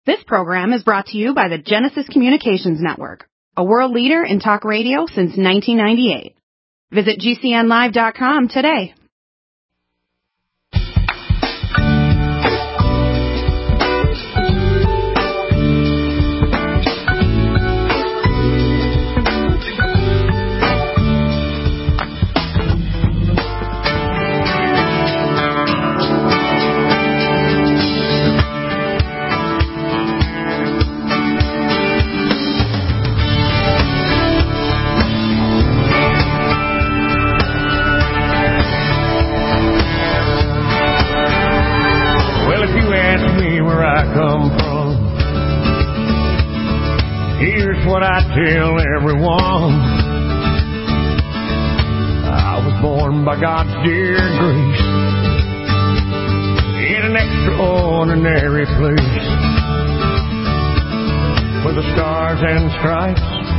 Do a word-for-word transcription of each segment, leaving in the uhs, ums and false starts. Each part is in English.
This program is brought to you by the Genesis Communications Network, a world leader in talk radio since nineteen ninety-eight. Visit G C N live dot com today. What I tell everyone, I was born by God's dear grace in an extraordinary place where the stars and stripes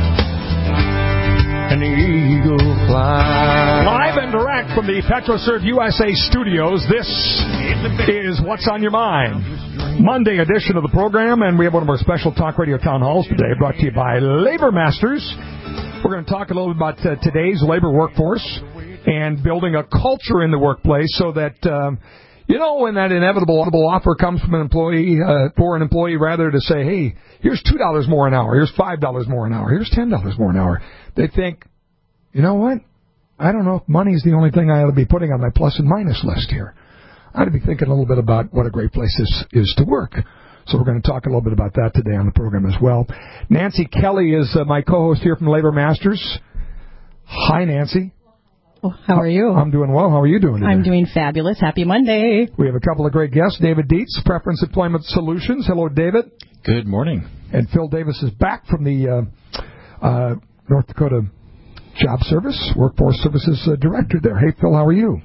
and the eagle fly. Live and direct from the PetroServe U S A studios, this is What's on Your Mind, Monday edition of the program, and we have one of our special talk radio town halls today brought to you by Labor Masters. We're going to talk a little bit about uh, today's labor workforce and building a culture in the workplace so that, um, you know, when that inevitable offer comes from an employee, uh, for an employee, rather to say, hey, here's two dollars more an hour, here's five dollars more an hour, here's ten dollars more an hour, they think, you know what, I don't know if money's the only thing I ought to be putting on my plus and minus list here. I ought to be thinking a little bit about what a great place this is to work. So we're going to talk a little bit about that today on the program as well. Nancy Kelly is uh, my co-host here from Labor Masters. Hi, Nancy. Well, how are you? I'm doing well. How are you doing today? I'm doing fabulous. Happy Monday. We have a couple of great guests. David Dietz, Preference Employment Solutions. Hello, David. Good morning. And Phil Davis is back from the uh, uh, North Dakota Job Service, Workforce Services uh, Director there. Hey, Phil, how are you?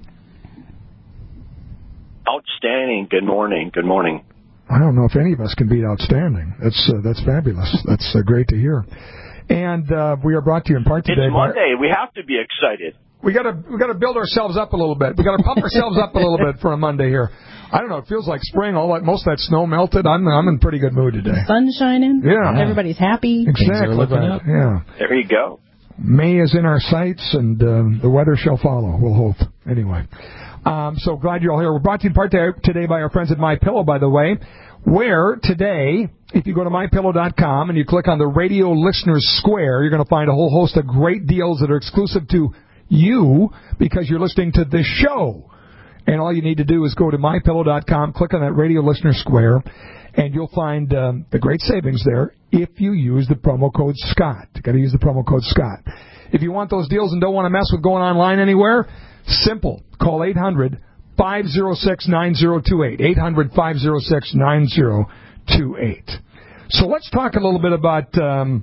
Outstanding. Good morning. Good morning. I don't know if any of us can beat outstanding. That's uh, that's fabulous. That's uh, great to hear. And uh, we are brought to you in part today. It's Monday. By, we have to be excited. We got to we got to build ourselves up a little bit. We got to pump ourselves up a little bit for a Monday here. I don't know. It feels like spring. All that most of that snow melted. I'm I'm in pretty good mood today. Sun's shining. Yeah. Everybody's happy. Exactly. Right. Yeah. There you go. May is in our sights, and uh, the weather shall follow. We'll hope. Anyway. Um, so glad you're all here. We're brought to you in part today by our friends at MyPillow, by the way, where today, if you go to my pillow dot com and you click on the Radio Listeners Square, you're going to find a whole host of great deals that are exclusive to you because you're listening to this show. And all you need to do is go to my pillow dot com, click on that Radio Listener Square, and you'll find um, the great savings there if you use the promo code Scott. You've got to use the promo code Scott. If you want those deals and don't want to mess with going online anywhere, simple. Call eight hundred, five oh six, nine oh two eight. eight hundred, five oh six, nine oh two eight. So let's talk a little bit about, um,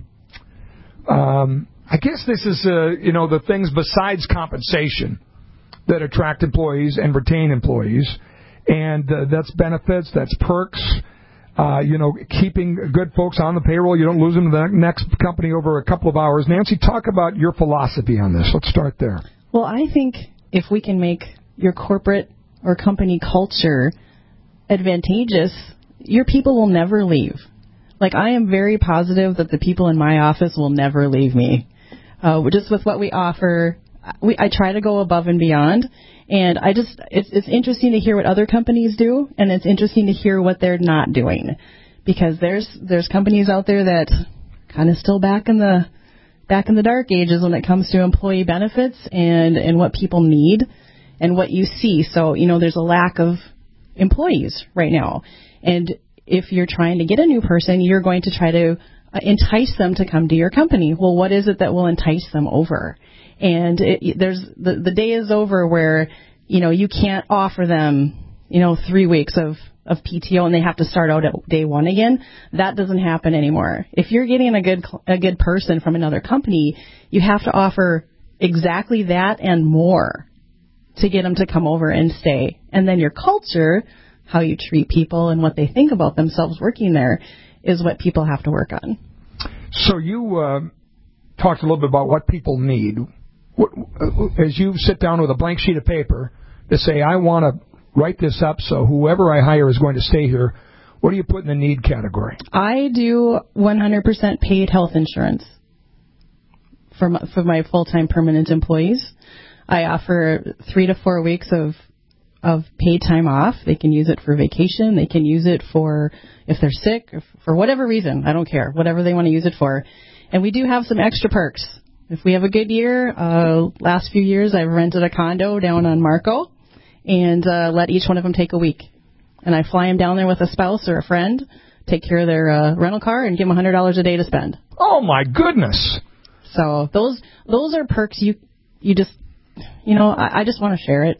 um, I guess this is, uh, you know, the things besides compensation that attract employees and retain employees. And uh, that's benefits, that's perks, uh, you know, keeping good folks on the payroll. You don't lose them to the next company over a couple of hours. Nancy, talk about your philosophy on this. Let's start there. Well, I think if we can make your corporate or company culture advantageous, your people will never leave. Like, I am very positive that the people in my office will never leave me. Uh, just with what we offer, we, I try to go above and beyond. And I just, it's, it's interesting to hear what other companies do, and it's interesting to hear what they're not doing. Because there's, there's companies out there that kind of still back in the, back in the dark ages when it comes to employee benefits and, and what people need and what you see. So, you know, there's a lack of employees right now. And if you're trying to get a new person, you're going to try to uh, entice them to come to your company. Well, what is it that will entice them over? And it, there's the, the day is over where, you know, you can't offer them, you know, three weeks of, of P T O and they have to start out at day one again. That doesn't happen anymore. If you're getting a good a good person from another company, you have to offer exactly that and more to get them to come over and stay. And then your culture, how you treat people and what they think about themselves working there, is what people have to work on. So you uh, talked a little bit about what people need. As you sit down with a blank sheet of paper to say, I want to write this up so whoever I hire is going to stay here, What do you put in the need category? I do one hundred percent paid health insurance for my, for my full-time permanent employees. I offer three to four weeks of of paid time off. They can use it for vacation. They can use it for if they're sick, or for whatever reason. I don't care. Whatever they want to use it for. And we do have some extra perks. If we have a good year, uh, last few years I've rented a condo down on Marco and uh, let each one of them take a week. And I fly them down there with a spouse or a friend, take care of their uh, rental car, and give them one hundred dollars a day to spend. Oh, my goodness. So those those are perks you you just, you know, I, I just want to share it.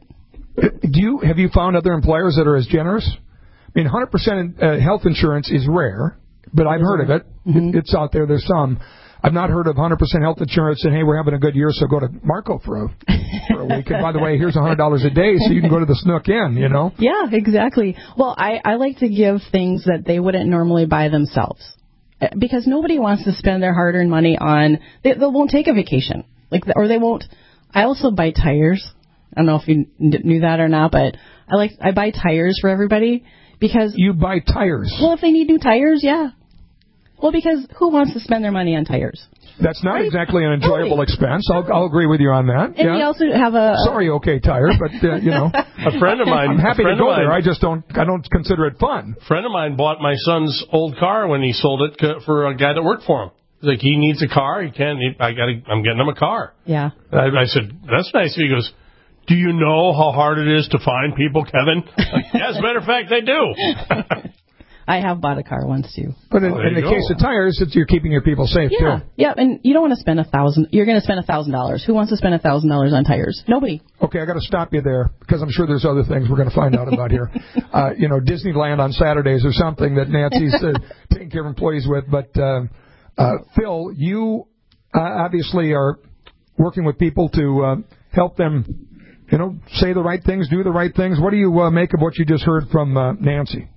Do you have you found other employers that are as generous? I mean, one hundred percent uh, health insurance is rare, but I've heard of it. Mm-hmm. It's out there. There's some. I've not heard of one hundred percent health insurance and, hey, we're having a good year, so go to Marco for a, for a week. And by the way, here's one hundred dollars a day so you can go to the Snook Inn, you know? Yeah, exactly. Well, I, I like to give things that they wouldn't normally buy themselves. Because nobody wants to spend their hard-earned money on, they, they won't take a vacation. like, Or they won't. I also buy tires. I don't know if you knew that or not, but I like I buy tires for everybody because... You buy tires? Well, if they need new tires, yeah. Well, because who wants to spend their money on tires? That's not right? exactly an enjoyable expense. I'll, I'll agree with you on that. And yeah. we also have a... Sorry, okay, tire, but, uh, you know. A friend of mine... I'm happy to go mine, there. I just don't I don't consider it fun. A friend of mine bought my son's old car when he sold it for a guy that worked for him. Like, he needs a car. He can't... He, I gotta, I'm getting him a car. Yeah. I, I said, that's nice. He goes... Do you know how hard it is to find people, Kevin? Like, yeah, as a matter of fact, I do. I have bought a car once, too. But in, oh, in the go. case of tires, it's, you're keeping your people safe, yeah. too. Yeah, and you don't want to spend a thousand. You're going to spend a thousand dollars. Who wants to spend a thousand dollars on tires? Nobody. Okay, I got to stop you there because I'm sure there's other things we're going to find out about here. Uh, you know, Disneyland on Saturdays or something that Nancy's uh, taking care of employees with. But uh, uh, Phil, you uh, obviously are working with people to uh, help them. You know, say the right things, do the right things. What do you uh, make of what you just heard from uh, Nancy?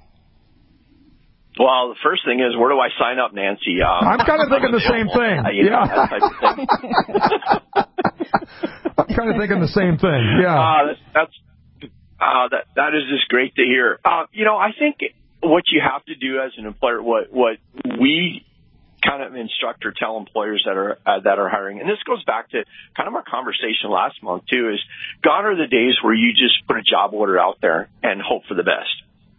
Well, the first thing is, where do I sign up, Nancy? Um, I'm kind of thinking the same thing. Uh, you know, yeah. that type of thing. I'm kind of thinking the same thing. Yeah. Uh, that's, that's uh, that that is just great to hear. Uh, you know, I think what you have to do as an employer, what what we kind of instruct or tell employers that are uh, that are hiring, and this goes back to kind of our conversation last month too, is gone are the days where you just put a job order out there and hope for the best.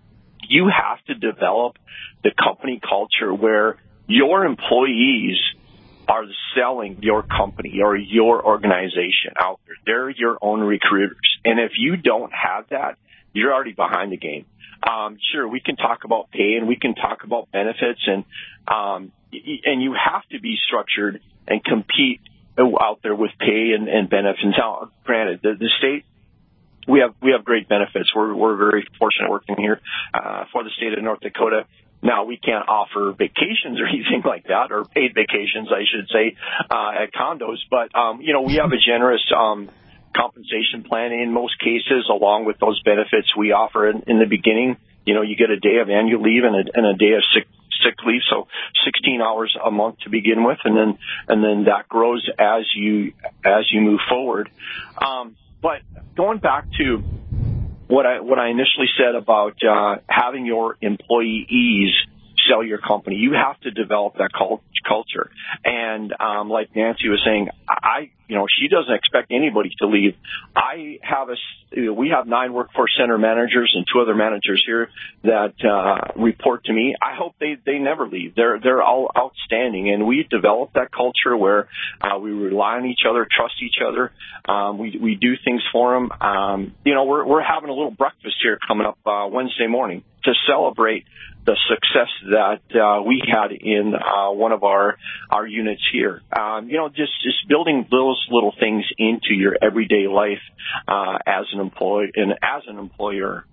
You have to develop the company culture where your employees are selling your company or your organization out there. They're your own recruiters, and if you don't have that, you're already behind the game. Um, sure, we can talk about pay and we can talk about benefits, and um, and you have to be structured and compete out there with pay and, and benefits. Now, granted, the, the state, we have we have great benefits. We're we're very fortunate working here uh, for the state of North Dakota. Now, we can't offer vacations or anything like that, or paid vacations, I should say, uh, at condos. But um, you know, we have a generous um, compensation plan in most cases, along with those benefits we offer in, in the beginning. You know, you get a day of annual leave and a, and a day of sick sick leave, so sixteen hours a month to begin with, and then and then that grows as you as you move forward. Um, but going back to what I what I initially said about uh, having your employees sell your company, you have to develop that cult- culture. And um, like Nancy was saying, I you know she doesn't expect anybody to leave. I have a we have nine workforce center managers and two other managers here that uh, report to me. I hope they, they never leave. They're they're all outstanding, and we develop that culture where uh, we rely on each other, trust each other. Um, we we do things for them. Um, you know, we're we're having a little breakfast here coming up uh, Wednesday morning to celebrate the success that uh, we had in uh, one of our our units here. Um, you know, just just building those little things into your everyday life uh, as an employee and as an employer.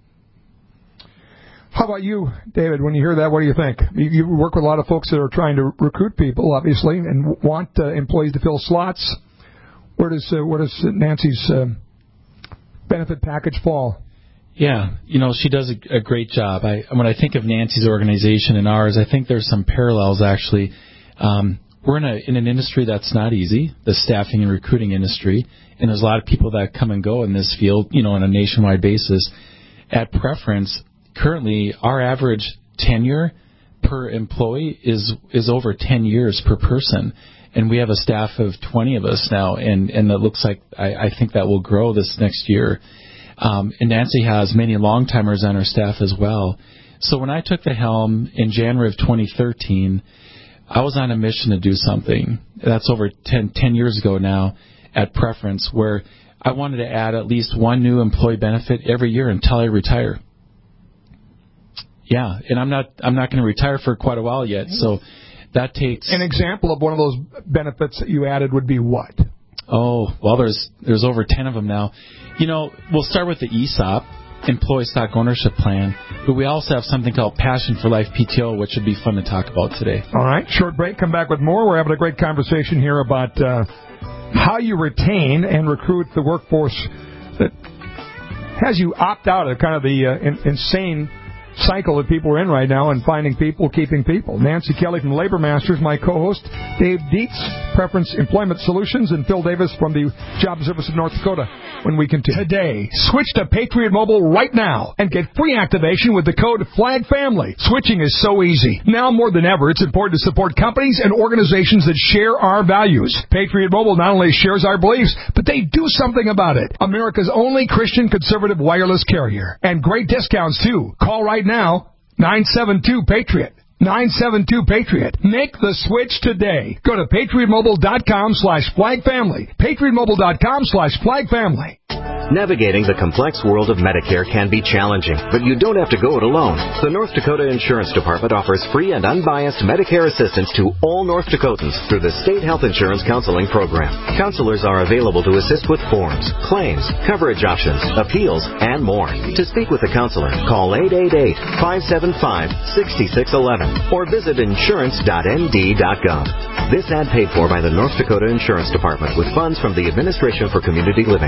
How about you, David? When you hear that, what do you think? You, you work with a lot of folks that are trying to recruit people, obviously, and want uh, employees to fill slots. Where does uh, where does Nancy's uh, benefit package fall? Yeah, you know, she does a, a great job. I, when I think of Nancy's organization and ours, I think there's some parallels, actually. Um, we're in, a, in an industry that's not easy, the staffing and recruiting industry, and there's a lot of people that come and go in this field, you know, on a nationwide basis. At Preference, currently our average tenure per employee is is over ten years per person. And we have a staff of twenty of us now, and, and it looks like I, I think that will grow this next year. Um, and Nancy has many long-timers on her staff as well. So when I took the helm in January of twenty thirteen, I was on a mission to do something. That's over ten, ten years ago now at Preference, where I wanted to add at least one new employee benefit every year until I retire. Yeah, and I'm not I'm not going to retire for quite a while yet, so that takes... An example of one of those benefits that you added would be what? Oh, well, there's there's over ten of them now. You know, we'll start with the E S O P, Employee Stock Ownership Plan, but we also have something called Passion for Life P T O, which would be fun to talk about today. All right, short break, come back with more. We're having a great conversation here about uh, how you retain and recruit the workforce that has you opt out of kind of the uh, in, insane cycle that people are in right now and finding people, keeping people. Nancy Kelly from Labor Masters, my co-host, Dave Dietz, Preference Employment Solutions, and Phil Davis from the Job Service of North Dakota when we continue. Today, switch to Patriot Mobile right now and get free activation with the code FLAGFAMILY. Switching is so easy. Now more than ever, it's important to support companies and organizations that share our values. Patriot Mobile not only shares our beliefs, but they do something about it. America's only Christian conservative wireless carrier. And great discounts, too. Call right now, nine seven two PATRIOT. nine seven two PATRIOT. Make the switch today. Go to patriotmobile.com slash flagfamily. patriotmobile.com slash flagfamily. Navigating the complex world of Medicare can be challenging, but you don't have to go it alone. The North Dakota Insurance Department offers free and unbiased Medicare assistance to all North Dakotans through the State Health Insurance Counseling Program. Counselors are available to assist with forms, claims, coverage options, appeals, and more. To speak with a counselor, call eight eight eight, five seven five, six six one one or visit insurance dot n d dot gov. This ad paid for by the North Dakota Insurance Department with funds from the Administration for Community Living.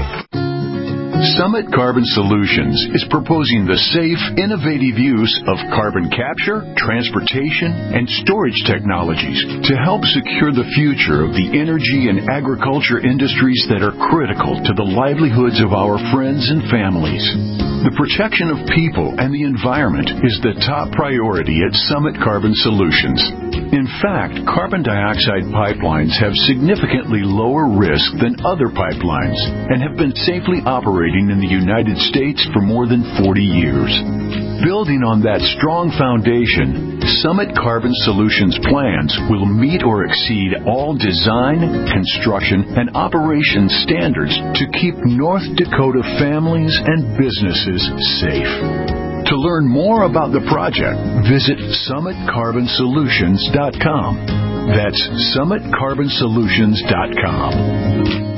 Summit Carbon Solutions is proposing the safe, innovative use of carbon capture, transportation, and storage technologies to help secure the future of the energy and agriculture industries that are critical to the livelihoods of our friends and families. The protection of people and the environment is the top priority at Summit Carbon Solutions. In fact, carbon dioxide pipelines have significantly lower risk than other pipelines and have been safely operating in the United States for more than forty years. Building on that strong foundation, Summit Carbon Solutions plans will meet or exceed all design, construction, and operation standards to keep North Dakota families and businesses safe. To learn more about the project, visit summit carbon solutions dot com. That's summit carbon solutions dot com.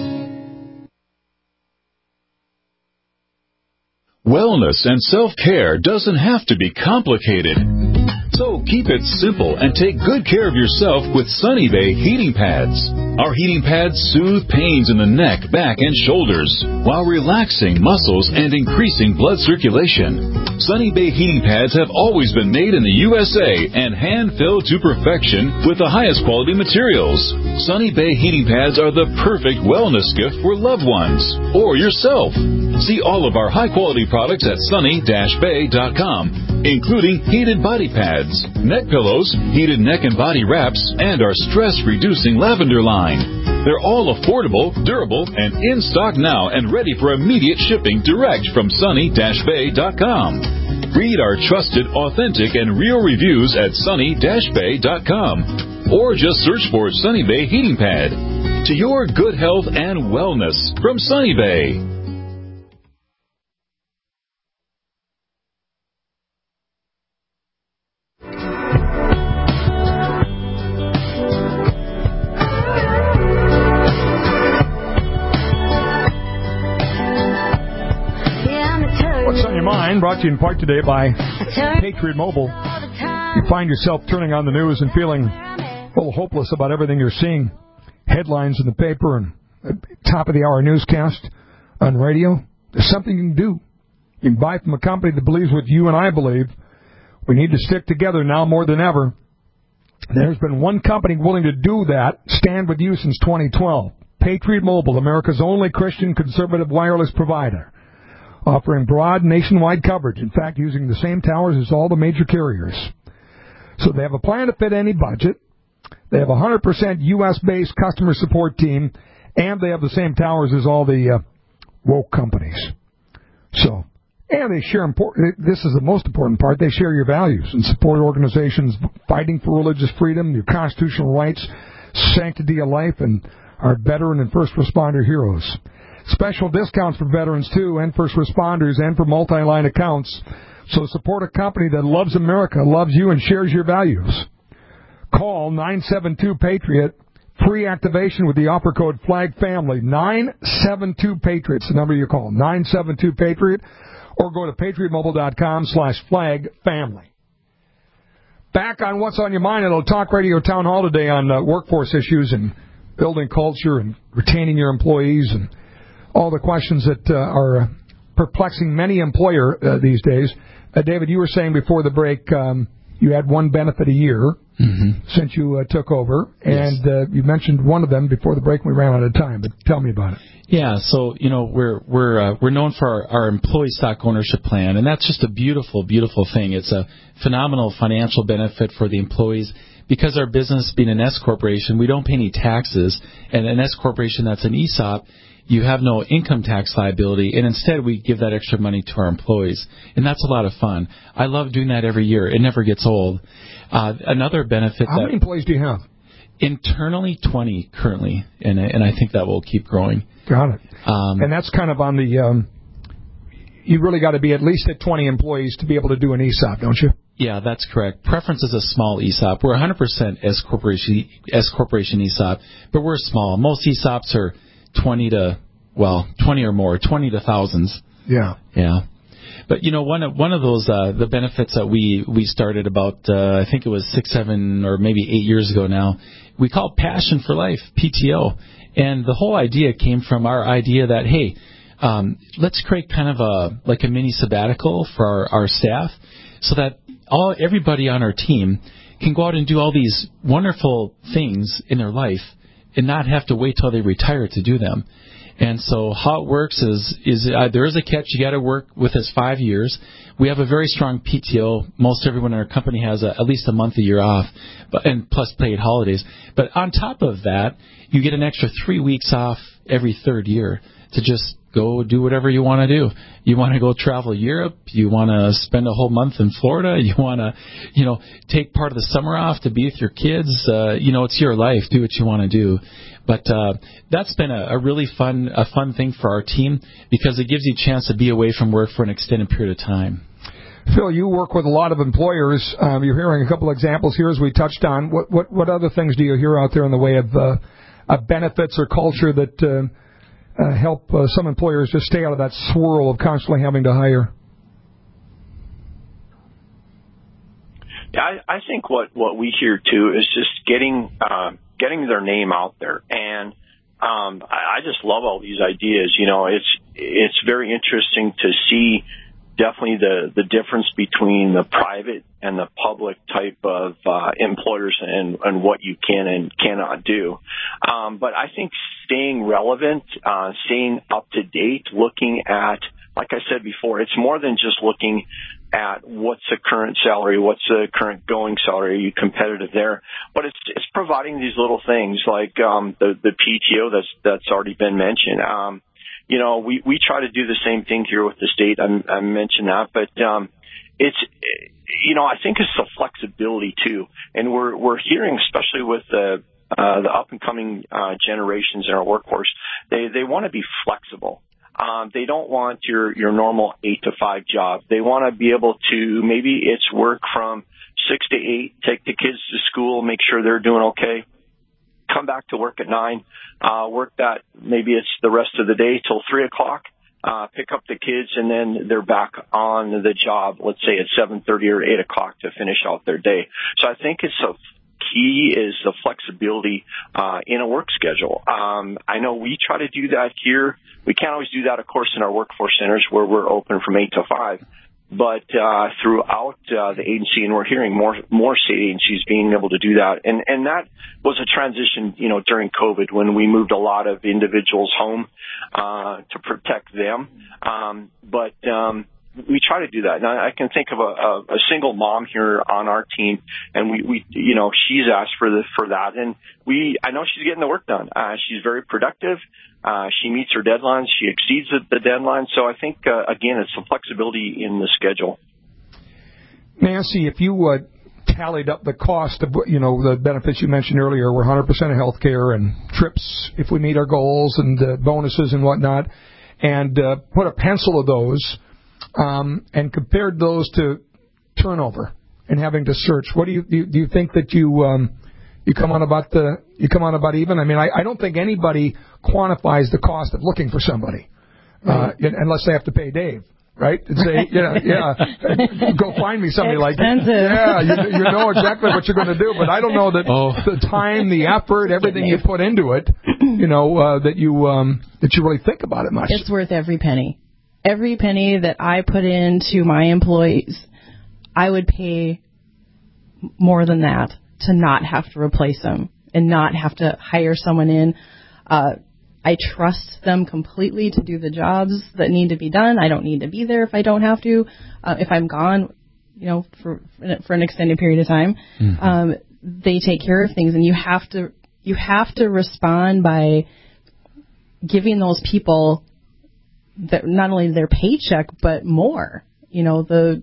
Wellness and self-care doesn't have to be complicated. So keep it simple and take good care of yourself with Sunny Bay heating pads. Our heating pads soothe pains in the neck, back, and shoulders while relaxing muscles and increasing blood circulation. Sunny Bay heating pads have always been made in the U S A and hand-filled to perfection with the highest quality materials. Sunny Bay heating pads are the perfect wellness gift for loved ones or yourself. See all of our high-quality products at sunny dash bay dot com, including heated body pads, neck pillows, heated neck and body wraps, and our stress-reducing lavender line. They're all affordable, durable, and in stock now and ready for immediate shipping direct from sunny dash bay dot com. Read our trusted, authentic, and real reviews at sunny dash bay dot com or just search for Sunny Bay Heating Pad. To your good health and wellness from Sunny Bay. Brought to you in part today by Patriot Mobile. You find yourself turning on the news and feeling a little hopeless about everything you're seeing. Headlines in the paper and top of the hour newscast on radio. There's something you can do. You can buy from a company that believes what you and I believe. We need to stick together now more than ever. There's been one company willing to do that, stand with you since twenty twelve. Patriot Mobile, America's only Christian conservative wireless provider. offering broad nationwide coverage. In fact, using the same towers as all the major carriers. So they have a plan to fit any budget. They have a one hundred percent U S-based customer support team, and they have the same towers as all the uh, woke companies. So, and they share important. This is the most important part. They share your values and support organizations fighting for religious freedom, your constitutional rights, sanctity of life, and our veteran and first responder heroes. Special discounts for veterans, too, and first responders, and for multi-line accounts. So support a company that loves America, loves you, and shares your values. Call nine seven two PATRIOT. Free activation with the offer code FLAGFAMILY. nine seven two PATRIOT is the number you call. nine seven two PATRIOT. Or go to patriotmobile.com slash FLAGFAMILY. Back on What's on Your Mind at a Talk Radio Town Hall today on uh, workforce issues and building culture and retaining your employees and all the questions that uh, are perplexing many employer uh, these days. Uh, David, you were saying before the break um, you had one benefit a year mm-hmm. since you uh, took over, and yes. uh, you mentioned one of them before the break. We ran out of time, but tell me about it. Yeah, so you know we're we're uh, we're known for our, our employee stock ownership plan, and that's just a beautiful, beautiful thing. It's a phenomenal financial benefit for the employees. Because our business being an S corporation, we don't pay any taxes, and an S corporation that's an E S O P, you have no income tax liability, and instead we give that extra money to our employees, and that's a lot of fun. I love doing that every year. It never gets old. Uh, another benefit. How that many employees do you have? Internally, twenty currently, and and I think that will keep growing. Got it. Um, and that's kind of on the. Um, you really got to be at least at twenty employees to be able to do an E S O P, don't you? Yeah, that's correct. Preference is a small E S O P. We're one hundred percent S corporation S corporation E S O P, but we're small. Most E S O Ps are twenty to well, twenty or more, twenty to thousands. Yeah. Yeah. But you know, one of one of those uh, the benefits that we we started about uh, I think it was six, seven, or maybe eight years ago now. We call Passion for Life, P T O, and the whole idea came from our idea that hey, um, let's create kind of a like a mini sabbatical for our, our staff, so that all everybody on our team can go out and do all these wonderful things in their life and not have to wait till they retire to do them. And so how it works is is uh, there is a catch. You got to work with us five years. We have a very strong P T O. Most everyone in our company has a, at least a month a year off, but and plus paid holidays. But on top of that, you get an extra three weeks off every third year to just go do whatever you want to do. You want to go travel Europe. You want to spend a whole month in Florida. You want to, you know, take part of the summer off to be with your kids. Uh, you know, it's your life. Do what you want to do. But uh, that's been a, a really fun, a fun thing for our team because it gives you a chance to be away from work for an extended period of time. Phil, you work with a lot of employers. Um, you're hearing a couple examples here as we touched on. What what, what other things do you hear out there in the way of uh, uh, benefits or culture that uh, Uh, help uh, some employers just stay out of that swirl of constantly having to hire? Yeah, I, I think what, what we hear too is just getting uh, getting their name out there, and um, I, I just love all these ideas. You know, it's it's very interesting to see definitely the the difference between the private and the public type of uh, employers and, and what you can and cannot do. Um, but I think staying relevant, uh, staying up to date, looking at, like I said before, it's more than just looking at what's the current salary, what's the current going salary, are you competitive there? But it's it's providing these little things like um, the the P T O that's that's already been mentioned. Um, you know, we we try to do the same thing here with the state. I, I mentioned that, but um, it's you know I think it's the flexibility too, and we're we're hearing especially with the uh, the up and coming uh, generations in our workforce, they they want to be flexible. Um, they don't want your, your normal eight to five job. They want to be able to, maybe it's work from six to eight, take the kids to school, make sure they're doing okay, come back to work at nine, uh, work that, maybe it's the rest of the day till three o'clock, uh, pick up the kids, and then they're back on the job, let's say at seven thirty or eight o'clock to finish out their day. So I think it's a key is the flexibility uh, in a work schedule. Um, I know we try to do that here. We can't always do that, of course, in our workforce centers where we're open from eight to five. but uh, throughout uh, the agency, and we're hearing more more state agencies being able to do that. And and that was a transition, you know, during COVID when we moved a lot of individuals home uh, to protect them. Um, but um, we try to do that. Now, I can think of a, a, a single mom here on our team, and we, we you know, she's asked for the for that, and we I know she's getting the work done. Uh, she's very productive. Uh, she meets her deadlines. She exceeds the, the deadline. So I think, uh, again, it's some flexibility in the schedule. Nancy, if you uh, tallied up the cost of, you know, the benefits you mentioned earlier, we're one hundred percent of health care and trips if we meet our goals and uh, bonuses and whatnot, and uh, put a pencil of those um, and compared those to turnover and having to search, what do you do? You, do you think that you um, you come on about the you come on about even? I mean, I, I don't think anybody quantifies the cost of looking for somebody, uh, unless they have to pay Dave, right? And say, yeah, yeah, go find me somebody like that. Yeah, you, you know exactly what you're going to do, but I don't know that oh. the time, the effort, everything you put into it, you know, uh, that you um, that you really think about it much. It's worth every penny. Every penny that I put into my employees, I would pay more than that to not have to replace them and not have to hire someone in. Uh, I trust them completely to do the jobs that need to be done. I don't need to be there if I don't have to. Uh, if I'm gone, you know, for for an extended period of time, mm-hmm. um, they take care of things, and you have to you have to respond by giving those people that not only their paycheck but more. You know, the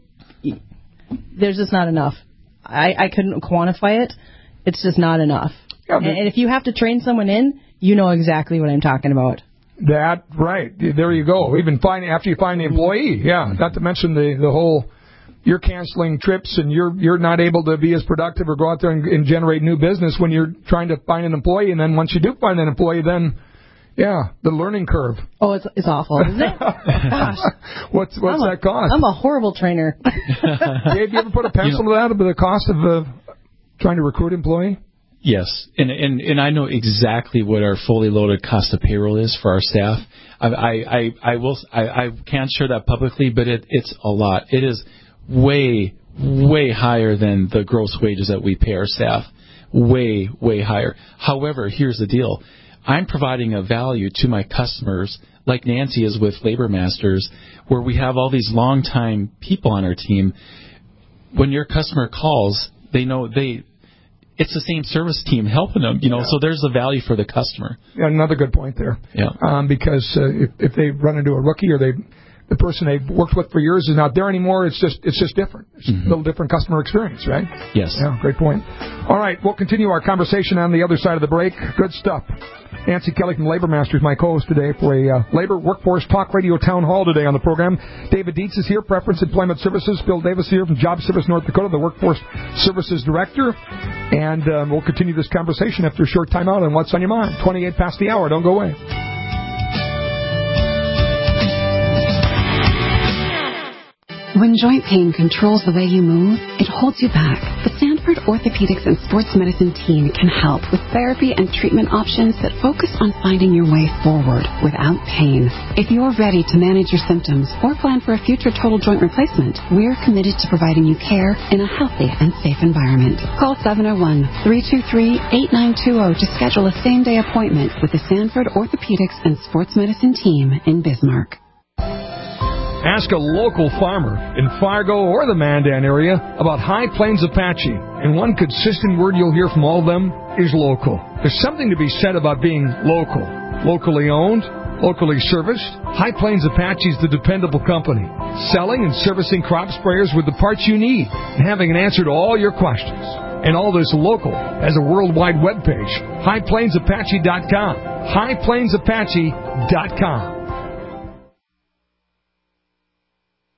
there's just not enough. I, I couldn't quantify it. It's just not enough. Yeah, and, and if you have to train someone in, you know exactly what I'm talking about. That, right. There you go. Even find, after you find the employee, yeah. Not to mention the, the whole, you're canceling trips and you're you're not able to be as productive or go out there and, and generate new business when you're trying to find an employee. And then once you do find an employee, then, yeah, the learning curve. Oh, it's it's awful, isn't it? Gosh. What's what's I'm that a, cost? I'm a horrible trainer. Dave, you ever put a pencil you know, to that, about the cost of uh, trying to recruit an employee? Yes, and, and and I know exactly what our fully loaded cost of payroll is for our staff. I I I, I will I, I can't share that publicly, but it it's a lot. It is way way higher than the gross wages that we pay our staff. Way way higher. However, here's the deal: I'm providing a value to my customers, like Nancy is with Labor Masters, where we have all these longtime people on our team. When your customer calls, they know they. It's the same service team helping them, you know, yeah. So there's the value for the customer. Yeah, another good point there. Yeah. Um, because uh, if, if they run into a rookie or they, the person they've worked with for years is not there anymore, it's just it's just different. It's mm-hmm. a little different customer experience, right? Yes. Yeah, great point. All right, we'll continue our conversation on the other side of the break. Good stuff. Nancy Kelly from Labor Masters, my co-host today for a uh, Labor Workforce Talk Radio Town Hall today on the program. David Dietz is here, Preference Employment Services. Bill Davis here from Job Service North Dakota, the Workforce Services Director. And um, we'll continue this conversation after a short time out on What's on Your Mind. twenty-eight past the hour. Don't go away. When joint pain controls the way you move, it holds you back. The Sanford Orthopedics and Sports Medicine team can help with therapy and treatment options that focus on finding your way forward without pain. If you're ready to manage your symptoms or plan for a future total joint replacement, we're committed to providing you care in a healthy and safe environment. Call seven oh one, three two three, eight nine two oh to schedule a same-day appointment with the Sanford Orthopedics and Sports Medicine team in Bismarck. Ask a local farmer in Fargo or the Mandan area about High Plains Apache, and one consistent word you'll hear from all of them is local. There's something to be said about being local. Locally owned, locally serviced, High Plains Apache is the dependable company, selling and servicing crop sprayers with the parts you need and having an answer to all your questions. And all this local has a worldwide webpage, high plains apache dot com, high plains apache dot com.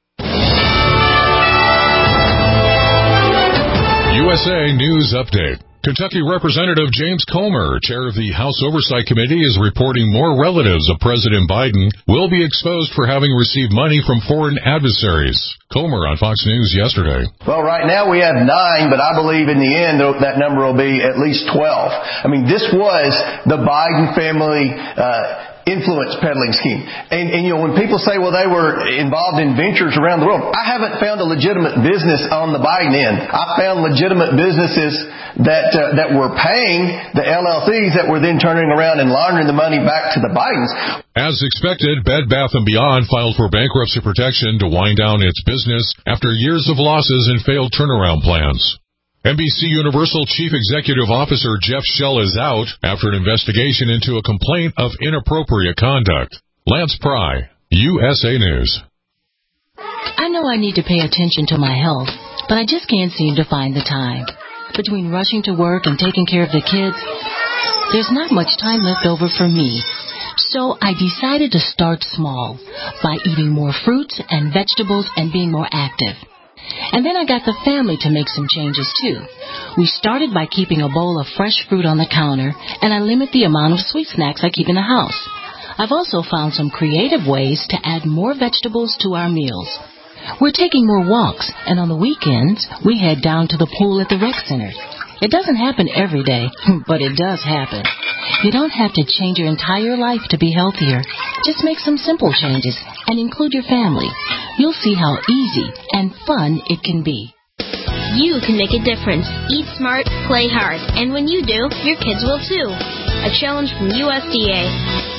U S A News Update. Kentucky Representative James Comer, chair of the House Oversight Committee, is reporting more relatives of President Biden will be exposed for having received money from foreign adversaries. Comer on Fox News yesterday. Well, right now we have nine, but I believe in the end that number will be at least twelve. I mean, this was the Biden family uh influence peddling scheme. And, and, you know, when people say, well, they were involved in ventures around the world, I haven't found a legitimate business on the Biden end. I found legitimate businesses that uh, that were paying the L L Cs that were then turning around and laundering the money back to the Bidens. As expected, Bed Bath and Beyond filed for bankruptcy protection to wind down its business after years of losses and failed turnaround plans. N B C Universal Chief Executive Officer Jeff Shell is out after an investigation into a complaint of inappropriate conduct. Lance Pry, U S A News. I know I need to pay attention to my health, but I just can't seem to find the time. Between rushing to work and taking care of the kids, there's not much time left over for me. So I decided to start small by eating more fruits and vegetables and being more active. And then I got the family to make some changes, too. We started by keeping a bowl of fresh fruit on the counter, and I limit the amount of sweet snacks I keep in the house. I've also found some creative ways to add more vegetables to our meals. We're taking more walks, and on the weekends, we head down to the pool at the rec center. It doesn't happen every day, but it does happen. You don't have to change your entire life to be healthier. Just make some simple changes and include your family. You'll see how easy and fun it can be. You can make a difference. Eat smart, play hard. And when you do, your kids will too. A challenge from U S D A.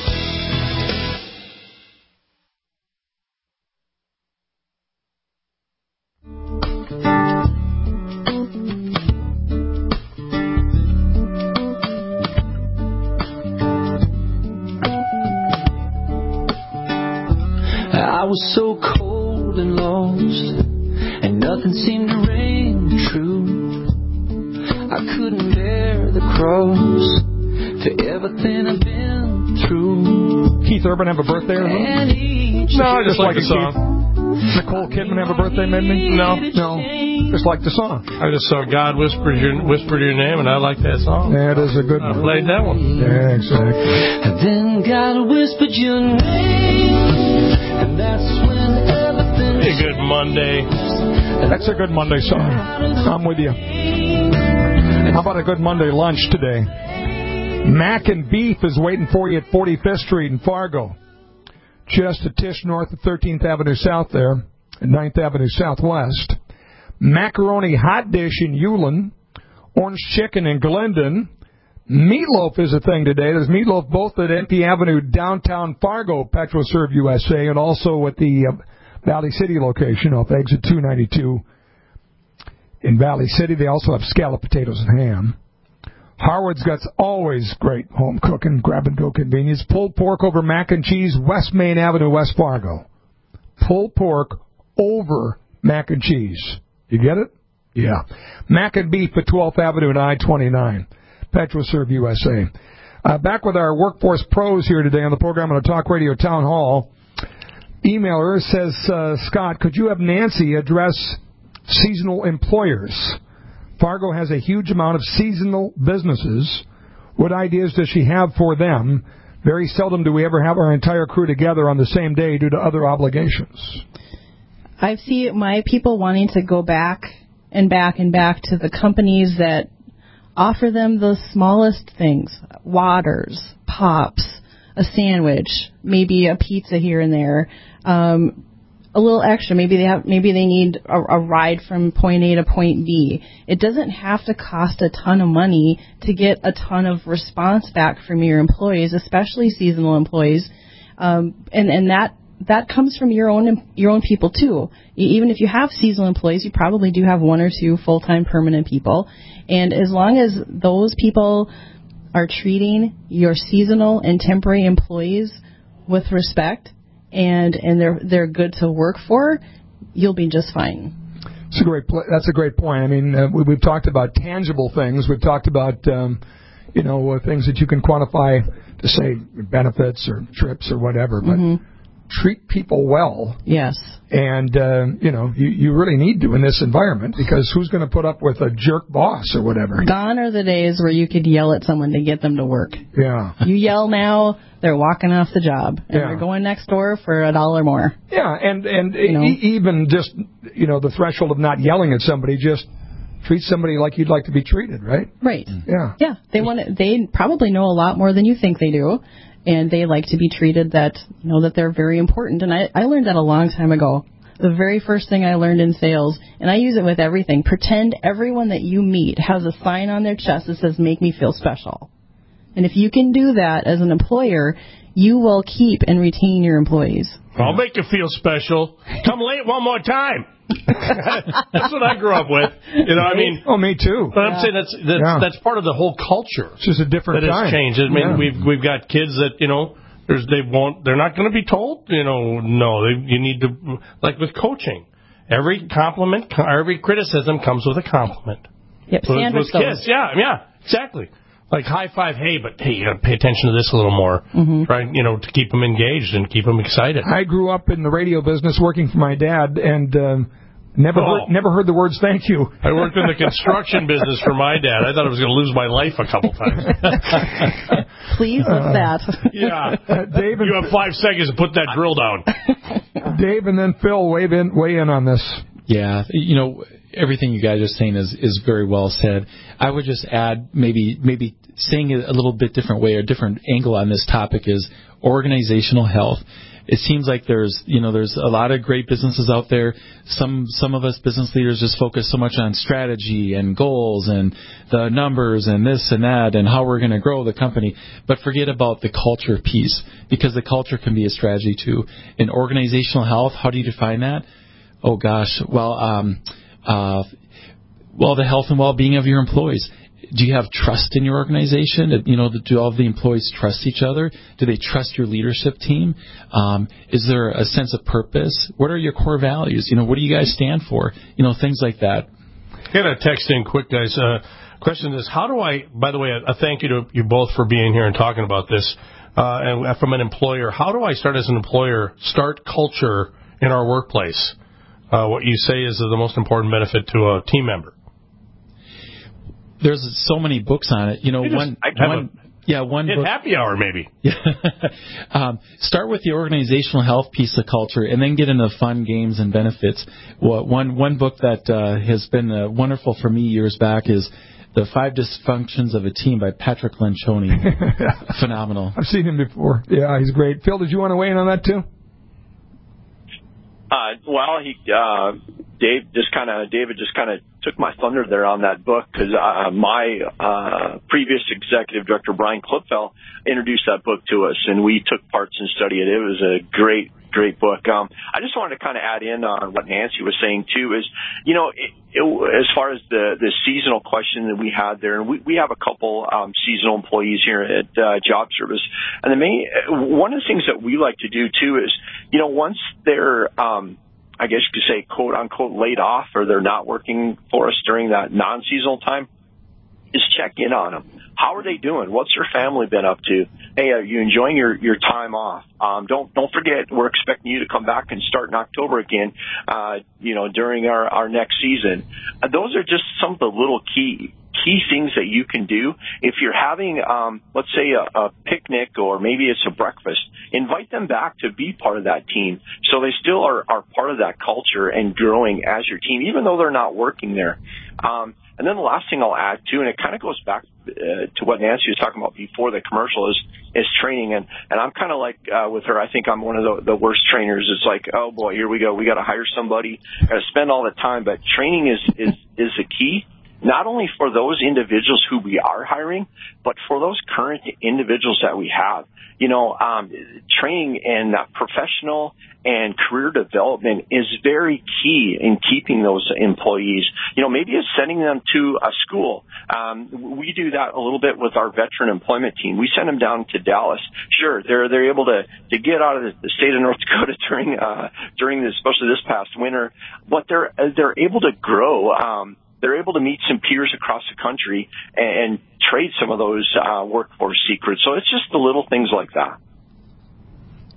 I was so cold and lost, and nothing seemed to ring true. I couldn't bear the cross for everything I've been through. Keith Urban have a birthday or something? No, I just like the song. Nicole Kidman have a birthday, maybe? No. No. Just like the song. I just saw God whispered your, whispered your name, and I like that song. Yeah, it is a good I one. played that one. Yeah, exactly. And then God whispered your name, and that's when everything... A good Monday. That's a good Monday song. I'm with you. How about a good Monday lunch today? Mac and Beef is waiting for you at forty-fifth Street in Fargo. Just a tish north of thirteenth Avenue South there, and ninth Avenue Southwest. Macaroni Hot Dish in Ulen. Orange Chicken in Glendon. Meatloaf is a thing today. There's meatloaf both at N P Avenue, downtown Fargo, PetroServe U S A, and also at the uh, Valley City location off exit two ninety-two in Valley City. They also have scalloped potatoes and ham. Harwood's got always great home cooking, grab-and-go convenience. Pulled pork over mac and cheese, West Main Avenue, West Fargo. Pulled pork over mac and cheese. You get it? Yeah. Mac and beef at twelfth Avenue and I twenty-nine. PetroServe U S A. Uh, back with our Workforce Pros here today on the program on the Talk Radio Town Hall. Emailer says, uh, Scott, could you have Nancy address seasonal employers? Fargo has a huge amount of seasonal businesses. What ideas does she have for them? Very seldom do we ever have our entire crew together on the same day due to other obligations. I see my people wanting to go back and back and back to the companies that offer them the smallest things, waters, pops, a sandwich, maybe a pizza here and there, um, a little extra. Maybe they have, maybe they need a, a ride from point A to point B. It doesn't have to cost a ton of money to get a ton of response back from your employees, especially seasonal employees, um, and and that that comes from your own your own people too. Even if you have seasonal employees, you probably do have one or two full-time permanent people, and as long as those people are treating your seasonal and temporary employees with respect, and and they're they're good to work for, you'll be just fine. That's a great that's a great point. I mean, uh, we, we've talked about tangible things. We've talked about um, you know uh, things that you can quantify to say benefits or trips or whatever. But mm-hmm. treat people well. Yes. And, uh, you know, you, you really need to in this environment, because who's going to put up with a jerk boss or whatever? Gone are the days where you could yell at someone to get them to work. Yeah. You yell now, they're walking off the job, and Yeah. they're going next door for a dollar more. Yeah, and, and You know? e- even just, you know, the threshold of not yelling at somebody, just treat somebody like you'd like to be treated, right? Right. Yeah. Yeah. They want to, they probably know a lot more than you think they do, and they like to be treated that, you know, that they're very important. And I, I learned that a long time ago. The very first thing I learned in sales, and I use it with everything, pretend everyone that you meet has a sign on their chest that says, make me feel special. And if you can do that as an employer, you will keep and retain your employees. I'll make you feel special. Come late one more time. That's what I grew up with. You know, I mean. Oh, me too. But I'm Yeah. saying that's that's, Yeah. that's part of the whole culture. It's just a different that time. has changed. I mean, Yeah. we've we've got kids that you know, there's they won't. They're not going to be told. You know, no. They, you need to, like with coaching. Every compliment, every criticism comes with a compliment. Yep. With, Sandwich with kids, those. yeah, yeah, exactly. Like high five, hey, but hey, you got to pay attention to this a little more. Mm-hmm. Try, you know, to keep them engaged and keep them excited. I grew up in the radio business working for my dad, and um, never Oh. heard, never heard the words "thank you." I worked in the construction business for my dad. I thought I was going to lose my life a couple times. Please, what's that? Yeah, Uh, Dave and you have five seconds to put that drill down. Dave and then Phil weigh in, weigh in on this. Yeah, you know, everything you guys are saying is, is very well said. I would just add maybe maybe saying it a little bit different way or different angle on this topic is organizational health. It seems like there's, you know, there's a lot of great businesses out there. Some some of us business leaders just focus so much on strategy and goals and the numbers and this and that and how we're going to grow the company, but forget about the culture piece, because the culture can be a strategy too. In organizational health, how do you define that? Oh gosh, well, um, uh, well, the health and well-being of your employees. Do you have trust in your organization? You know, do all of the employees trust each other? Do they trust your leadership team? Um, is there a sense of purpose? What are your core values? You know, what do you guys stand for? You know, things like that. Get a text in quick, guys. Uh, question is, how do I, by the way, a thank you to you both for being here and talking about this. Uh, and from an employer, how do I start as an employer, start culture in our workplace? Uh, what you say is the most important benefit to a team member. There's so many books on it. You know, You just one, have one, yeah, one Hit book. happy hour, maybe. um, start with the organizational health piece of culture, and then get into fun games and benefits. Well, one one book that uh, has been uh, wonderful for me years back is The Five Dysfunctions of a Team by Patrick Lencioni. Phenomenal. I've seen him before. Yeah, he's great. Phil, did you want to weigh in on that too? Uh, well, he, uh, Dave just kind of, David just kind of took my thunder there on that book, because uh, my uh, previous executive director, Brian Klipfel, introduced that book to us, and we took parts and studied it. It was a great, great book. Um, I just wanted to kind of add in on what Nancy was saying too. Is you know, it, it, as far as the the seasonal question that we had there, and we we have a couple um, seasonal employees here at uh, Job Service, and the main one of the things that we like to do too is, you know, once they're um, I guess you could say, quote unquote, laid off, or they're not working for us during that non-seasonal time, is check in on them. How are they doing? What's their family been up to? Hey, are you enjoying your, your time off? Um, don't don't forget, we're expecting you to come back and start in October again, uh, you know, during our, our next season. Uh, those are just some of the little key key things that you can do. If you're having, um, let's say, a, a picnic, or maybe it's a breakfast, invite them back to be part of that team, so they still are, are part of that culture and growing as your team, even though they're not working there. Um, and then the last thing I'll add, too, and it kind of goes back uh, to what Nancy was talking about before the commercial, is is training. And, and I'm kind of like uh, with her, I think I'm one of the, the worst trainers. It's like, oh, boy, here we go. We got to hire somebody, got to spend all the time. But training is, is, is the key, not only for those individuals who we are hiring, but for those current individuals that we have. You know, um, training and uh, professional and career development is very key in keeping those employees. You know, maybe it's sending them to a school. Um, we do that a little bit with our veteran employment team. We send them down to Dallas. Sure, they're they're able to, to get out of the, the state of North Dakota during uh, during this, especially this past winter, but they're they're able to grow. Um, They're able to meet some peers across the country and, and trade some of those uh, workforce secrets. So it's just the little things like that.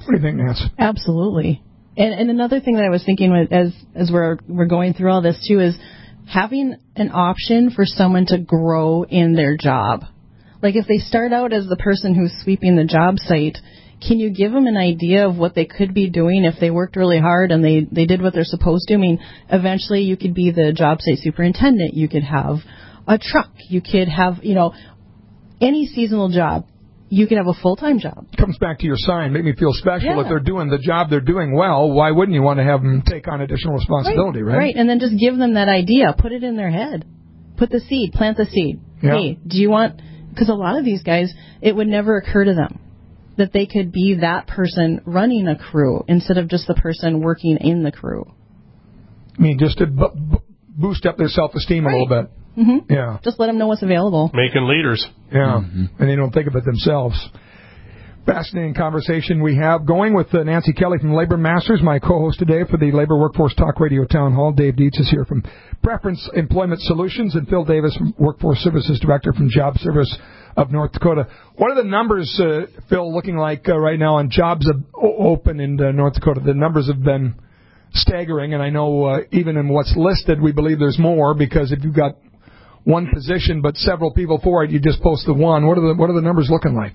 What do you think, Nance? Absolutely. And, and another thing that I was thinking with, as as we're we're going through all this too is having an option for someone to grow in their job. Like if they start out as the person who's sweeping the job site, can you give them an idea of what they could be doing if they worked really hard and they, they did what they're supposed to? I mean, eventually you could be the job site superintendent. You could have a truck. You could have, you know, any seasonal job. You could have a full-time job. Comes back to your sign, make me feel special. Yeah. If they're doing the job they're doing well, why wouldn't you want to have them take on additional responsibility, right? Right, right. And then just give them that idea. Put it in their head. Put the seed. Plant the seed. Yeah. Hey, do you want... Because a lot of these guys, it would never occur to them that they could be that person running a crew instead of just the person working in the crew. I mean, just to b- b- boost up their self-esteem right. a little bit. Mm-hmm. Yeah. Just let them know what's available. Making leaders. Yeah. Mm-hmm. And they don't think of it themselves. Fascinating conversation we have going with uh, Nancy Kelly from Labor Masters, my co-host today for the Labor Workforce Talk Radio Town Hall. Dave Dietz is here from Preference Employment Solutions, and Phil Davis, from Workforce Services Director from Job Service of North Dakota. What are the numbers, uh, Phil, looking like uh, right now on jobs open in uh, North Dakota? The numbers have been staggering, and I know uh, even in what's listed, we believe there's more, because if you've got one position but several people for it, you just post the one. What are the what are the numbers looking like?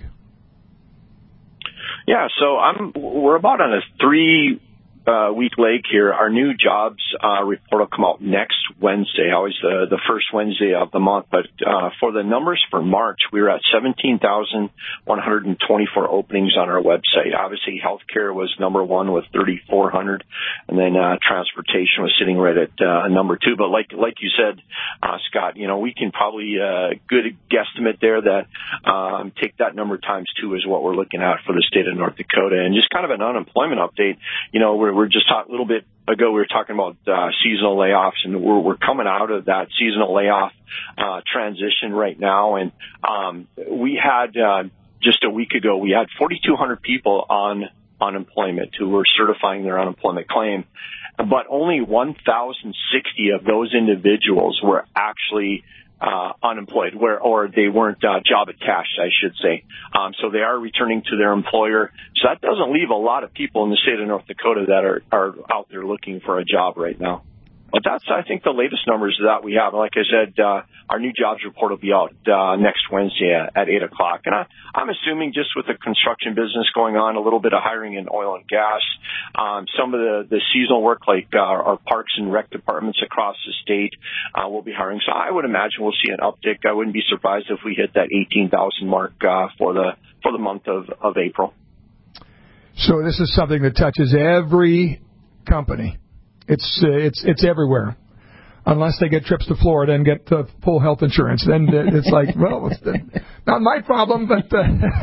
Yeah, so I'm we're about on a three uh, week leg here. Our new jobs uh, report will come out next Wednesday, always the the first Wednesday of the month. But uh, for the numbers for March, we were at seventeen thousand one hundred twenty-four openings on our website. Obviously, healthcare was number one with thirty-four hundred, and then uh, transportation was sitting right at uh, number two. But like like you said, uh, Scott, you know, we can probably uh, good guesstimate there that um, take that number times two is what we're looking at for the state of North Dakota. And just kind of an unemployment update, you know, we're we're just talking a little bit ago, we were talking about uh, seasonal layoffs, and we're, we're coming out of that seasonal layoff uh, transition right now. And um, we had uh, just a week ago, we had forty-two hundred people on unemployment who were certifying their unemployment claim, but only one thousand sixty of those individuals were actually Uh, unemployed, where or they weren't uh, job attached, I should say. Um, so they are returning to their employer. So that doesn't leave a lot of people in the state of North Dakota that are, are out there looking for a job right now. But that's, I think, the latest numbers that we have. Like I said, uh, our new jobs report will be out uh, next Wednesday at, at eight o'clock. And I, I'm assuming just with the construction business going on, a little bit of hiring in oil and gas, um, some of the, the seasonal work like uh, our parks and rec departments across the state uh, will be hiring. So I would imagine we'll see an uptick. I wouldn't be surprised if we hit that eighteen thousand mark uh, for the for the month of, of April. So this is something that touches every company. It's uh, it's it's everywhere, unless they get trips to Florida and get uh, full health insurance. Then it's like, well, it's the, not my problem, but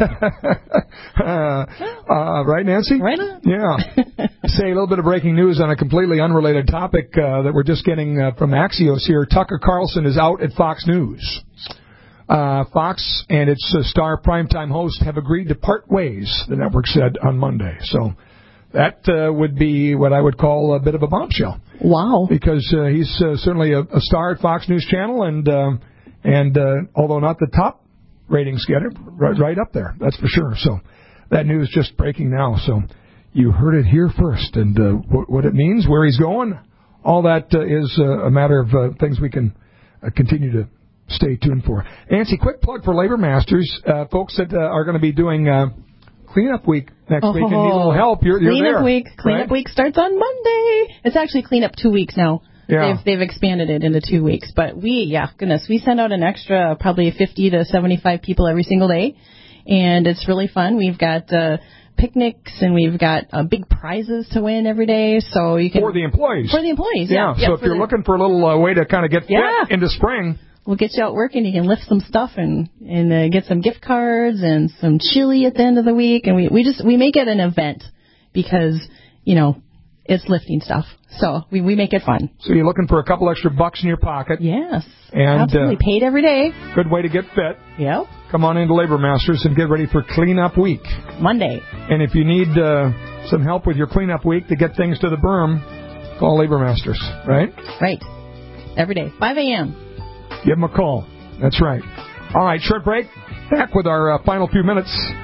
uh, uh, uh, right, Nancy? Right on. Yeah. Say a little bit of breaking news on a completely unrelated topic uh, that we're just getting uh, from Axios here. Tucker Carlson is out at Fox News. Uh, Fox and its uh, star primetime host have agreed to part ways, the network said on Monday. So that uh, would be what I would call a bit of a bombshell. Wow. Because uh, he's uh, certainly a, a star at Fox News Channel, and uh, and uh, although not the top ratings getter, right, right up there, that's for sure. So that news just breaking now. So you heard it here first, and uh, what, what it means, where he's going, all that uh, is uh, a matter of uh, things we can uh, continue to stay tuned for. Nancy, quick plug for Labor Masters, uh, folks that uh, are going to be doing uh, Cleanup Week next oh, week and need a little help. You're, you're Cleanup there. Week. Cleanup right? Week starts on Monday. It's actually Cleanup two weeks now. Yeah. They've, they've expanded it into two weeks. But we, yeah, goodness, we send out an extra probably fifty to seventy-five people every single day. And it's really fun. We've got uh, picnics and we've got uh, big prizes to win every day. So you can For the employees. For the employees, yeah. Yeah, so yeah, if you're the, looking for a little uh, way to kind of get yeah. fit into spring, we'll get you out working. You can lift some stuff and and uh, get some gift cards and some chili at the end of the week. And we, we just we make it an event because, you know, it's lifting stuff. So we, we make it fun. So you're looking for a couple extra bucks in your pocket. Yes. And, absolutely. Uh, paid every day. Good way to get fit. Yep. Come on into Labor Masters and get ready for Cleanup Week. Monday. And if you need uh, some help with your Cleanup Week to get things to the berm, call Labor Masters, right? Right. Every day. five a.m. Give them a call. That's right. All right, short break. Back with our uh, final few minutes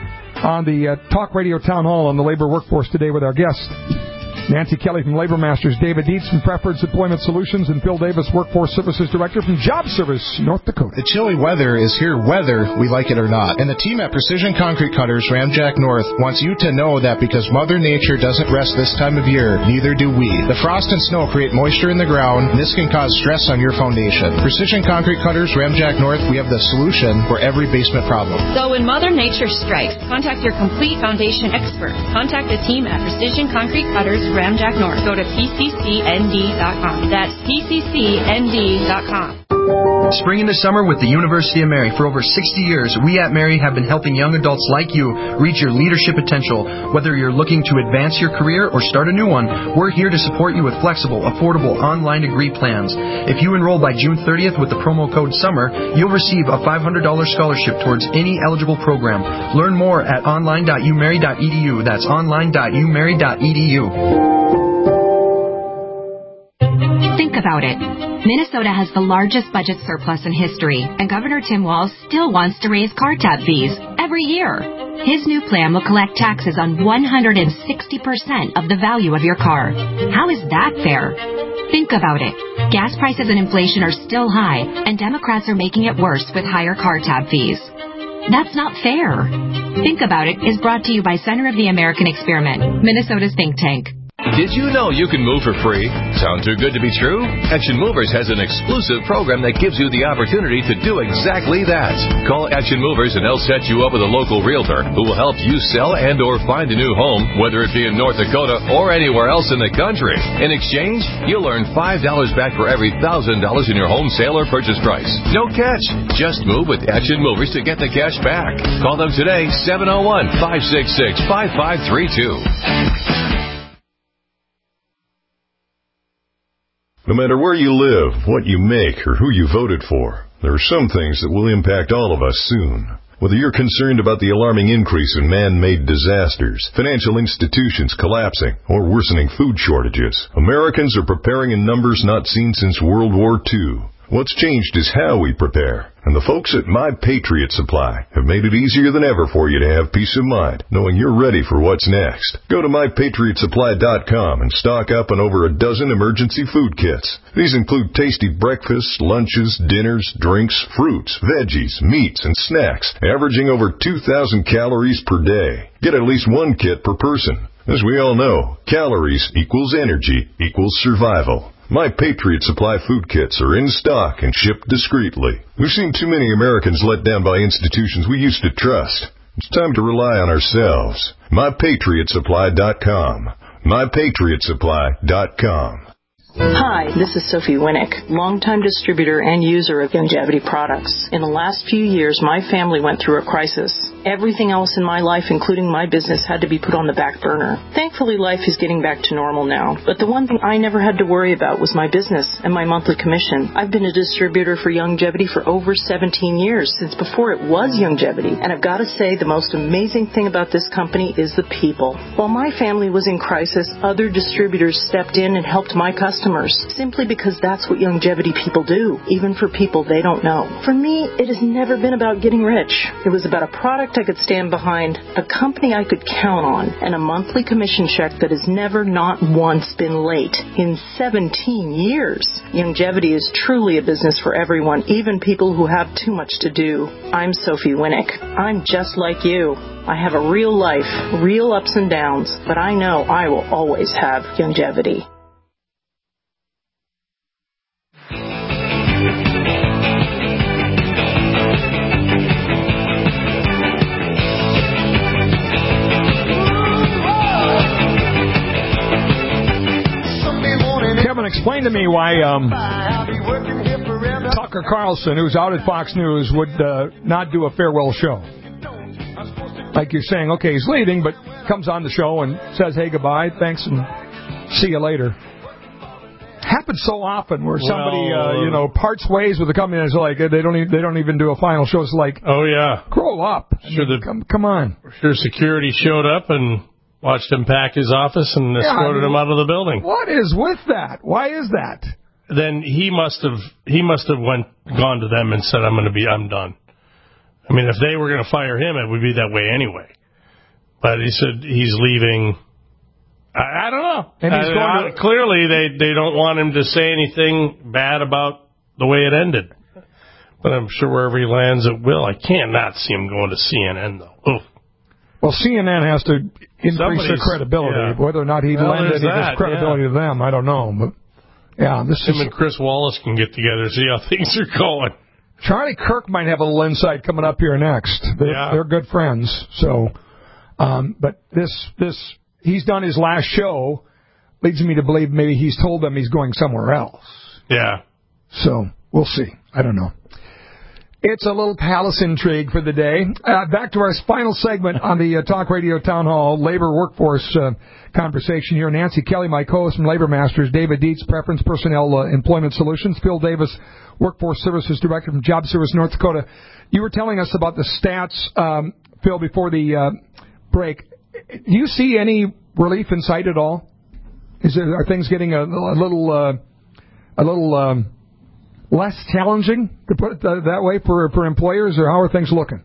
on the uh, Talk Radio Town Hall on the labor workforce today with our guests. Nancy Kelly from Labor Masters, David Dietz from Preference Employment Solutions, and Phil Davis, Workforce Services Director from Job Service, North Dakota. The chilly weather is here whether we like it or not. And the team at Precision Concrete Cutters, Ramjack North, wants you to know that because Mother Nature doesn't rest this time of year, neither do we. The frost and snow create moisture in the ground, and this can cause stress on your foundation. Precision Concrete Cutters, Ramjack North, we have the solution for every basement problem. So when Mother Nature strikes, contact your complete foundation expert. Contact the team at Precision Concrete Cutters, Ramjack North. Go to P C C N D dot com. That's P C C N D dot com. Spring into summer with the University of Mary. For over sixty years, we at Mary have been helping young adults like you reach your leadership potential. Whether you're looking to advance your career or start a new one, we're here to support you with flexible, affordable online degree plans. If you enroll by June thirtieth with the promo code SUMMER, you'll receive a five hundred dollars scholarship towards any eligible program. Learn more at online dot u mary dot e d u. That's online dot u mary dot e d u. Think about it. Minnesota has the largest budget surplus in history, and Governor Tim Walz still wants to raise car tab fees every year. His new plan will collect taxes on one hundred sixty percent of the value of your car. How is that fair? Think about it. Gas prices and inflation are still high, and Democrats are making it worse with higher car tab fees. That's not fair. Think About It is brought to you by Center of the American Experiment, Minnesota's think tank. Did you know you can move for free? Sound too good to be true? Action Movers has an exclusive program that gives you the opportunity to do exactly that. Call Action Movers and they'll set you up with a local realtor who will help you sell and or find a new home, whether it be in North Dakota or anywhere else in the country. In exchange, you'll earn five dollars back for every one thousand dollars in your home sale or purchase price. No catch. Just move with Action Movers to get the cash back. Call them today, seven oh one, five six six, five five three two. No matter where you live, what you make, or who you voted for, there are some things that will impact all of us soon. Whether you're concerned about the alarming increase in man-made disasters, financial institutions collapsing, or worsening food shortages, Americans are preparing in numbers not seen since World War Two. What's changed is how we prepare. And the folks at My Patriot Supply have made it easier than ever for you to have peace of mind, knowing you're ready for what's next. Go to my patriot supply dot com and stock up on over a dozen emergency food kits. These include tasty breakfasts, lunches, dinners, drinks, fruits, veggies, meats, and snacks, averaging over two thousand calories per day. Get at least one kit per person. As we all know, calories equals energy equals survival. My Patriot Supply food kits are in stock and shipped discreetly. We've seen too many Americans let down by institutions we used to trust. It's time to rely on ourselves. my patriot supply dot com. my patriot supply dot com. Hi, this is Sophie Winnick, longtime distributor and user of Youngevity products. In the last few years, my family went through a crisis. Everything else in my life, including my business, had to be put on the back burner. Thankfully, life is getting back to normal now. But the one thing I never had to worry about was my business and my monthly commission. I've been a distributor for Youngevity for over seventeen years, since before it was Youngevity. And I've got to say, the most amazing thing about this company is the people. While my family was in crisis, other distributors stepped in and helped my customers. Simply because that's what Youngevity people do, even for people they don't know. For me, it has never been about getting rich. It was about a product I could stand behind, a company I could count on, and a monthly commission check that has never not once been late in seventeen years. Youngevity is truly a business for everyone, even people who have too much to do. I'm Sophie Winnick. I'm just like you. I have a real life, real ups and downs, but I know I will always have Youngevity. Kevin, explain to me why um, Tucker Carlson, who's out at Fox News, would uh, not do a farewell show. Like you're saying, okay, he's leaving, but comes on the show and says, hey, goodbye, thanks, and see you later. Happens so often where somebody, well, uh, you know, parts ways with the company and it's like they don't even, they don't even do a final show. It's like, oh yeah, grow up. Sure, I mean, the, come, come on. Sure, security showed up and watched him pack his office and escorted yeah, I mean, him out of the building. What is with that? Why is that? Then he must have he must have went gone to them and said, "I'm going to be I'm done." I mean, if they were going to fire him, it would be that way anyway. but he said he's leaving. I, I don't know. And he's I, going I, to, clearly, they, they don't want him to say anything bad about the way it ended. But I'm sure wherever he lands, it will. I can't not see him going to C N N, though. Oof. Well, C N N has to increase Somebody's, their credibility. yeah. Whether or not he Well, lend any there's of his that, credibility yeah. to them, I don't know. But yeah, this Him is and Chris Wallace can get together, see how things are going. Charlie Kirk might have a little insight coming up here next. They're, Yeah. they're good friends. So, um, but this this he's done his last show. Leads me to believe maybe he's told them he's going somewhere else. Yeah. So we'll see. I don't know. It's a little palace intrigue for the day. Uh, back to our final segment on the uh, Talk Radio Town Hall labor workforce uh, conversation here. Nancy Kelly, my co-host from Labor Masters, David Dietz, Preference Personnel uh, Employment Solutions, Phil Davis, Workforce Services Director from Job Service North Dakota. You were telling us about the stats, um, Phil, before the uh, break. Do you see any relief in sight at all? Is there, are things getting a, a little uh, a little um, less challenging, to put it that way, for for employers, or how are things looking?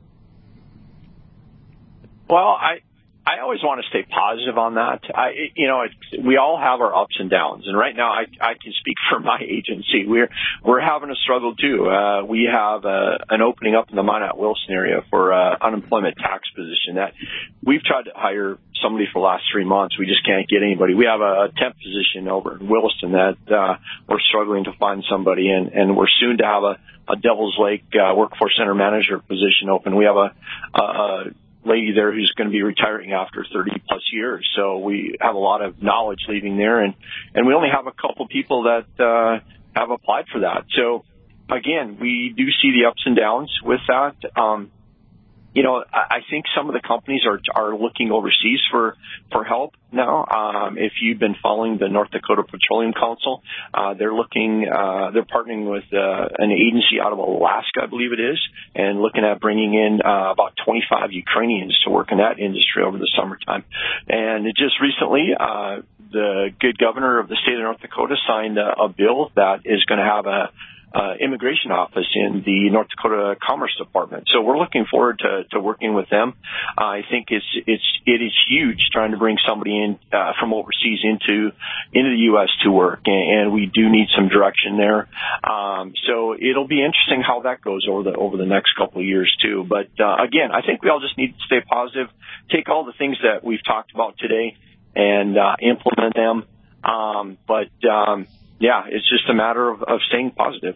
Well, I I always want to stay positive on that. I you know it's, we all have our ups and downs, and right now I I can speak for my agency. We're we're having a struggle too. Uh, we have uh, an opening up in the Minot Wilson area for uh, unemployment tax position that we've tried to hire somebody for the last three months. We just can't get anybody. We have a, a temp position over in Williston that uh, we're struggling to find somebody in, and we're soon to have a, a Devil's Lake uh, Workforce Center manager position open. We have a, a, a lady there who's going to be retiring after thirty plus years. So we have a lot of knowledge leaving there, and, and we only have a couple people that uh, have applied for that. So again, we do see the ups and downs with that. Um, You know, I think some of the companies are are looking overseas for, for help now. Um, if you've been following the North Dakota Petroleum Council, uh, they're looking, uh, they're partnering with uh, an agency out of Alaska, I believe it is, and looking at bringing in uh, about twenty-five Ukrainians to work in that industry over the summertime. And just recently, uh, the good governor of the state of North Dakota signed a, a bill that is going to have a Uh, immigration office in the North Dakota Commerce Department. So we're looking forward to, to working with them. Uh, I think it's it's it is huge trying to bring somebody in uh, from overseas into into the U S to work, and, and we do need some direction there. Um, so it'll be interesting how that goes over the over the next couple of years too. But uh, again, I think we all just need to stay positive, take all the things that we've talked about today, and uh, implement them. Um, but um, Yeah, it's just a matter of, of staying positive.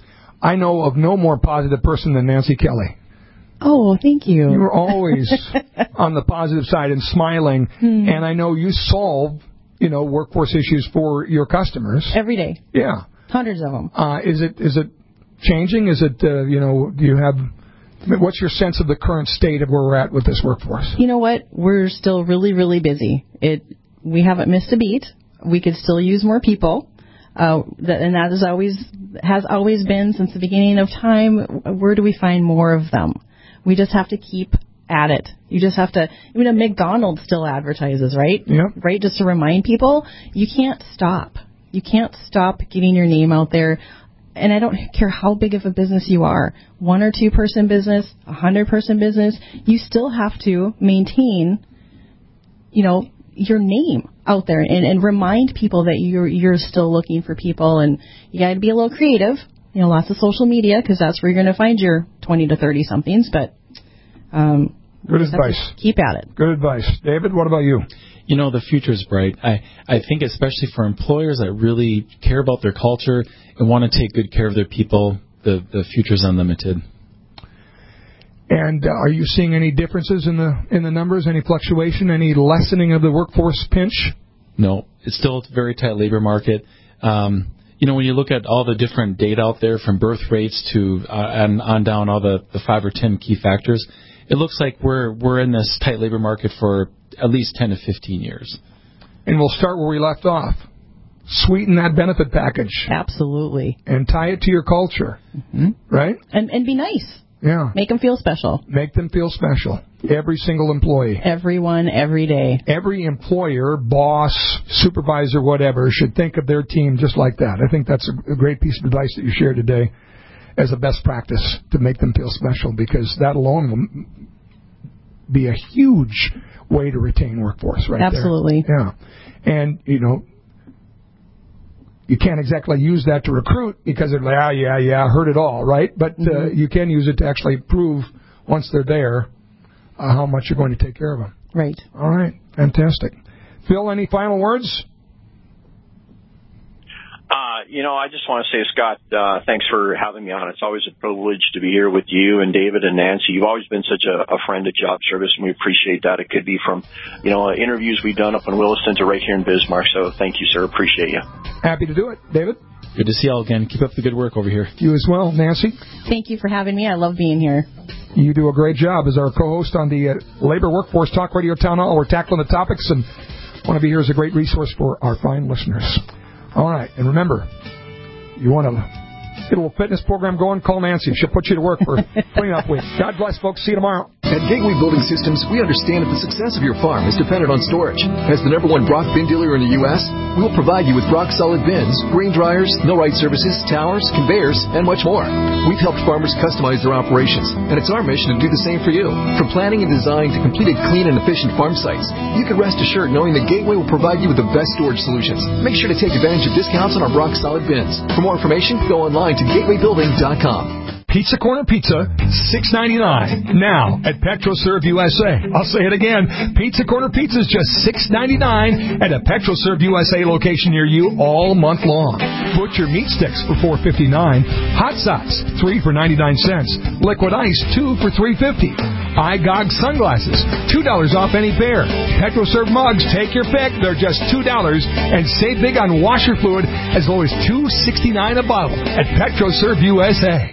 I know of no more positive person than Nancy Kelly. Oh, thank you. You're always on the positive side and smiling, hmm. and I know you solve, you know, workforce issues for your customers every day. Yeah, hundreds of them. Uh, is it is it changing? Is it uh, you know? Do you have? What's your sense of the current state of where we're at with this workforce? You know what? We're still really, really busy. It we haven't missed a beat. We could still use more people. Uh, that, and that is always has always been since the beginning of time. Where do we find more of them? We just have to keep at it. You just have to. I mean, McDonald's still advertises, right? Yep. Right. Just to remind people, you can't stop. You can't stop getting your name out there. And I don't care how big of a business you are, one or two person business, a hundred person business, you still have to maintain, you know, your name out there and, and remind people that you're you're still looking for people, and you got to be a little creative. You know, lots of social media, because that's where you're going to find your twenty to thirty somethings. But um, good advice. Keep at it. Good advice, David. What about you? You know, the future's bright. I I think especially for employers that really care about their culture and want to take good care of their people, the the future's unlimited. And uh, are you seeing any differences in the in the numbers? Any fluctuation? Any lessening of the workforce pinch? No, it's still a very tight labor market. Um, you know, when you look at all the different data out there, from birth rates to uh, and on down, all the, the five or ten key factors, it looks like we're we're in this tight labor market for at least ten to fifteen years. And we'll start where we left off. Sweeten that benefit package. Absolutely. And tie it to your culture. Mm-hmm. Right? And and be nice. Yeah. Make them feel special. Make them feel special. Every single employee. Everyone, every day. Every employer, boss, supervisor, whatever, should think of their team just like that. I think that's a, a great piece of advice that you shared today as a best practice to make them feel special, because that alone will be a huge way to retain workforce right Absolutely. there. Absolutely. Yeah. And, you know, you can't exactly use that to recruit because they're like, ah, yeah, yeah, I heard it all, right? But mm-hmm. uh, you can use it to actually prove once they're there uh, how much you're going to take care of them. Right. All right. Fantastic. Phil, any final words? Uh, you know, I just want to say, Scott, uh, thanks for having me on. It's always a privilege to be here with you and David and Nancy. You've always been such a, a friend of Job Service, and we appreciate that. It could be from, you know, interviews we've done up in Williston to right here in Bismarck. So thank you, sir. Appreciate you. Happy to do it. David? Good to see you all again. Keep up the good work over here. You as well. Nancy? Thank you for having me. I love being here. You do a great job as our co-host on the uh, Labor Workforce Talk Radio Town Hall. We're tackling the topics, and want to be here as a great resource for our fine listeners. All right. And remember, you want to get a little fitness program going, call Nancy. She'll put you to work for cleanup week. God bless, folks. See you tomorrow. At Gateway Building Systems, we understand that the success of your farm is dependent on storage. As the number one Brock bin dealer in the U S, we'll provide you with rock-solid bins, grain dryers, millwright services, towers, conveyors, and much more. We've helped farmers customize their operations, and it's our mission to do the same for you. From planning and design to completed clean and efficient farm sites, you can rest assured knowing that Gateway will provide you with the best storage solutions. Make sure to take advantage of discounts on our rock-solid bins. For more information, go online to gateway building dot com. Pizza Corner Pizza, six ninety-nine. Now at PetroServe U S A. I'll say it again. Pizza Corner Pizza is just six ninety-nine at a PetroServe U S A location near you all month long. Butcher meat sticks for four fifty-nine. Hot Sauce, three for ninety-nine cents. Liquid Ice, two for three fifty. iGog sunglasses, two dollars off any pair. PetroServe mugs, take your pick. They're just two dollars. And save big on washer fluid as low as two sixty-nine a bottle at PetroServe U S A.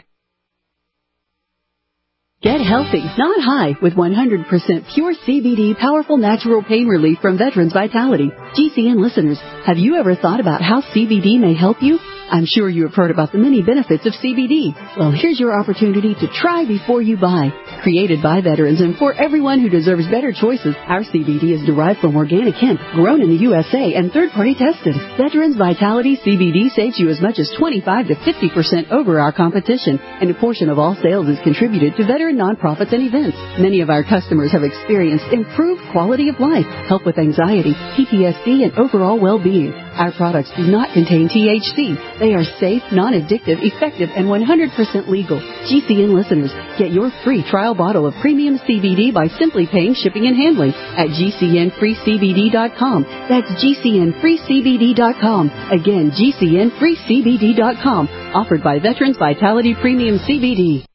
Get healthy, not high, with one hundred percent pure C B D powerful natural pain relief from Veterans Vitality. G C N listeners, have you ever thought about how C B D may help you? I'm sure you have heard about the many benefits of C B D. Well, here's your opportunity to try before you buy. Created by veterans and for everyone who deserves better choices, our C B D is derived from organic hemp, grown in the U S A and third-party tested. Veterans Vitality C B D saves you as much as twenty-five to fifty percent over our competition, and a portion of all sales is contributed to veteran nonprofits and events. Many of our customers have experienced improved quality of life, help with anxiety, P T S D, and overall well-being. Our products do not contain T H C. They are safe, non-addictive, effective, and one hundred percent legal. G C N listeners, get your free trial bottle of premium C B D by simply paying shipping and handling at G C N free C B D dot com. That's G C N free C B D dot com. Again, G C N free C B D dot com. Offered by Veterans Vitality Premium C B D.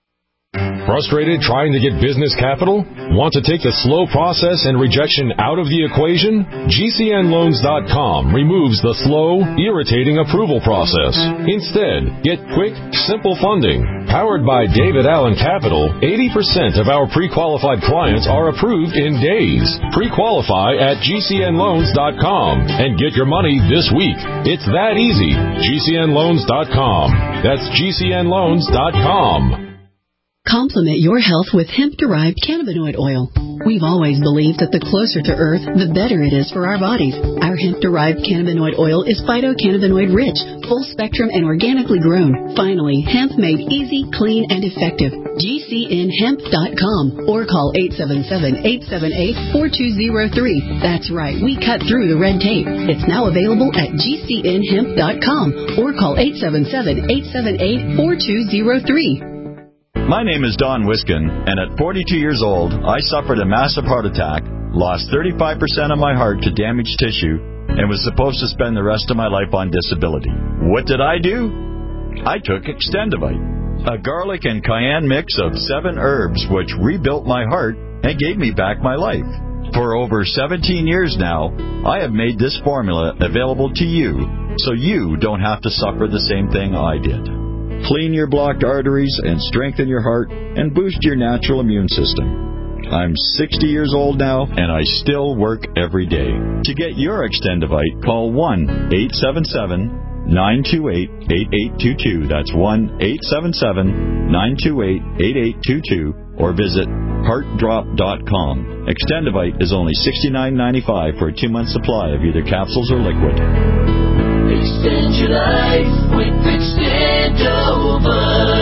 Frustrated trying to get business capital? Want to take the slow process and rejection out of the equation? G C N loans dot com removes the slow, irritating approval process. Instead, get quick, simple funding. Powered by David Allen Capital, eighty percent of our pre-qualified clients are approved in days. Pre-qualify at G C N loans dot com and get your money this week. It's that easy. G C N loans dot com. That's G C N loans dot com. Complement your health with hemp-derived cannabinoid oil. We've always believed that the closer to Earth, the better it is for our bodies. Our hemp-derived cannabinoid oil is phytocannabinoid-rich, full-spectrum, and organically grown. Finally, hemp made easy, clean, and effective. G C N hemp dot com or call eight seven seven, eight seven eight, four two zero three. That's right, we cut through the red tape. It's now available at G C N hemp dot com or call eight seven seven, eight seven eight, four two zero three. My name is Don Wiskin, and at forty-two years old, I suffered a massive heart attack, lost thirty-five percent of my heart to damaged tissue, and was supposed to spend the rest of my life on disability. What did I do? I took Extendivite, a garlic and cayenne mix of seven herbs which rebuilt my heart and gave me back my life. For over seventeen years now, I have made this formula available to you, so you don't have to suffer the same thing I did. Clean your blocked arteries and strengthen your heart and boost your natural immune system. I'm sixty years old now, and I still work every day. To get your Extendivite, call one eight seven seven, nine two eight, eight eight two two. That's one eight seven seven, nine two eight, eight eight two two, or visit heart drop dot com. Extendivite is only sixty-nine ninety-five for a two-month supply of either capsules or liquid. Extend your life with Extendovite.